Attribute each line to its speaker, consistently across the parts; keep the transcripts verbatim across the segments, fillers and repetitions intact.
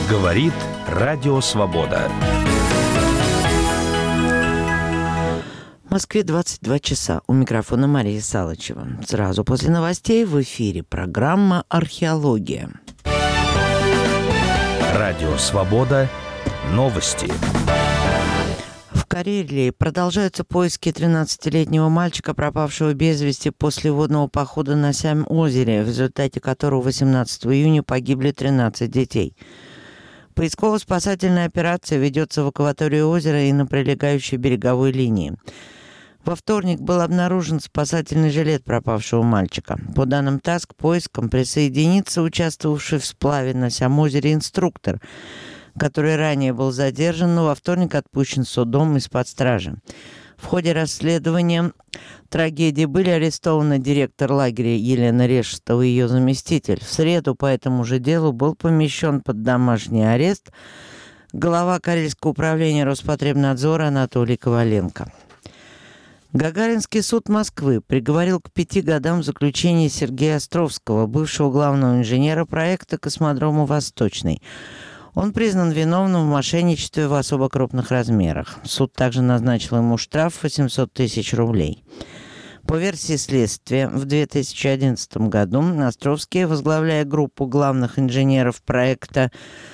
Speaker 1: Говорит Радио Свобода.
Speaker 2: В Москве двадцать два часа. У микрофона Мария Салычева. Сразу после новостей в эфире программа «Археология».
Speaker 1: Радио Свобода. Новости.
Speaker 2: В Карелии продолжаются поиски тринадцатилетнего мальчика, пропавшего без вести после водного похода на Сям-озере, в результате которого восемнадцатого июня погибли тринадцать детей. Поисково-спасательная операция ведется в акватории озера и на прилегающей береговой линии. Во вторник был обнаружен спасательный жилет пропавшего мальчика. По данным ТАСС, к поискам присоединится участвовавший в сплаве на Сям-озере инструктор, который ранее был задержан, но во вторник отпущен судом из-под стражи. В ходе расследования трагедии были арестованы директор лагеря Елена Решетова и ее заместитель. В среду по этому же делу был помещен под домашний арест глава Карельского управления Роспотребнадзора Анатолий Коваленко. Гагаринский суд Москвы приговорил к пяти годам заключения Сергея Островского, бывшего главного инженера проекта космодрома «Восточный». Он признан виновным в мошенничестве в особо крупных размерах. Суд также назначил ему штраф восемьсот тысяч рублей. По версии следствия, в две тысячи одиннадцатом году Островский, возглавляя группу главных инженеров проекта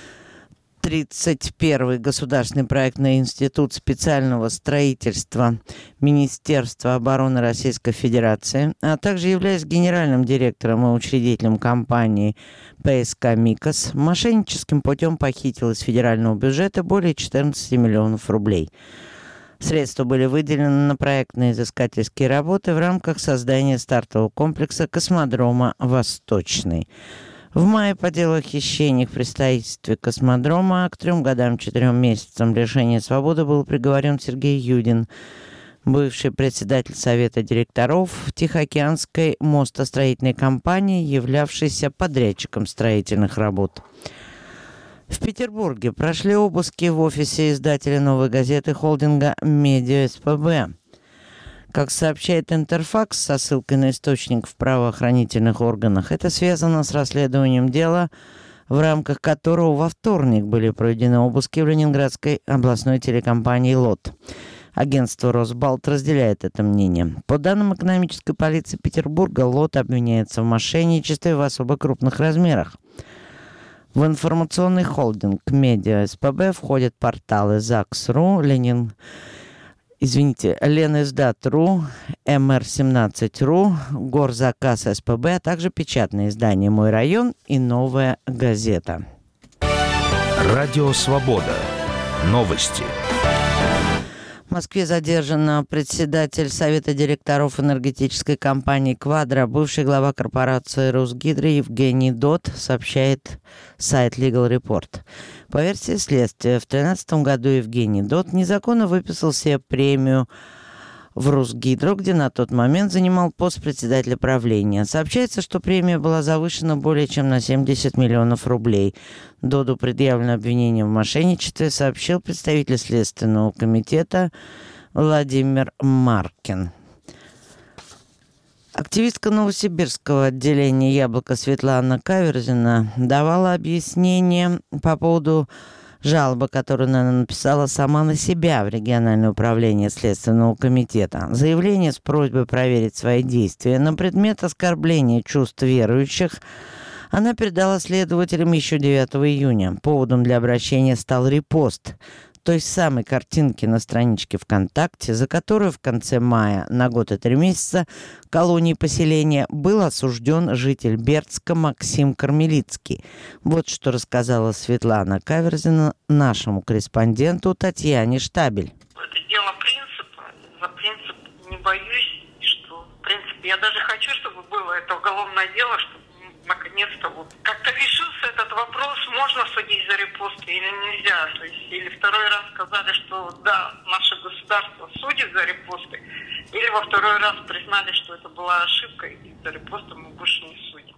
Speaker 2: тридцать первый государственный проектный институт специального строительства Министерства обороны Российской Федерации, а также являясь генеральным директором и учредителем компании ПСК «Микос», мошенническим путем похитил из федерального бюджета более четырнадцать миллионов рублей. Средства были выделены на проектные изыскательские работы в рамках создания стартового комплекса космодрома «Восточный». В мае по делу о хищениях при строительстве космодрома к трем годам четырем месяцам лишения свободы был приговорен Сергей Юдин, бывший председатель Совета директоров Тихоокеанской мостостроительной компании, являвшийся подрядчиком строительных работ. В Петербурге прошли обыски в офисе издателя «Новой газеты» холдинга «Медиа СПБ». Как сообщает Интерфакс со ссылкой на источник в правоохранительных органах, это связано с расследованием дела, в рамках которого во вторник были проведены обыски в Ленинградской областной телекомпании «ЛОТ». Агентство «Росбалт» разделяет это мнение. По данным экономической полиции Петербурга, «ЛОТ» обвиняется в мошенничестве в особо крупных размерах. В информационный холдинг «Медиа СПБ» входят порталы ЗАГС.ру, Ленин... Извините, Лениздат.ру, эм эр семнадцать точка ру, Горзаказ СПБ, а также печатные издания «Мой район» и «Новая газета».
Speaker 1: Радио Свобода. Новости.
Speaker 2: В Москве задержан председатель Совета директоров энергетической компании «Квадро», бывший глава корпорации «Русгидро» Евгений Дот, сообщает сайт Legal Report. По версии следствия, в две тысячи тринадцатом году Евгений Дот незаконно выписал себе премию в «Русгидро», где на тот момент занимал пост председателя правления. Сообщается, что премия была завышена более чем на семьдесят миллионов рублей. Доду предъявлено обвинение в мошенничестве, сообщил представитель Следственного комитета Владимир Маркин. Активистка Новосибирского отделения «Яблоко» Светлана Каверзина давала объяснение по поводу жалобы, которую она написала сама на себя в региональное управление Следственного комитета. Заявление с просьбой проверить свои действия на предмет оскорбления чувств верующих она передала следователям еще девятого июня. Поводом для обращения стал репост той самой картинки на страничке ВКонтакте, за которую в конце мая на год и три месяца колонии поселения был осужден житель Бердска Максим Кармелицкий. Вот что рассказала Светлана Каверзина нашему корреспонденту Татьяне Штабель.
Speaker 3: Это дело принципа. За принцип не боюсь, что в принципе я даже хочу, чтобы было это уголовное дело, чтобы наконец-то вот как-то решился этот вопрос, можно судить за репосты или нельзя. То есть, или второй раз сказали, что да, наше государство судит за репосты, или во второй раз признали, что это была ошибка, и за репосты мы больше не судим.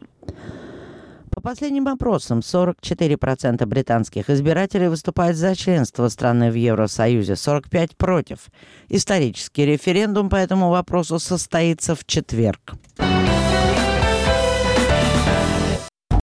Speaker 2: По последним опросам, сорок четыре процента британских избирателей выступают за членство страны в Евросоюзе, сорок пять процентов против. Исторический референдум по этому вопросу состоится в четверг.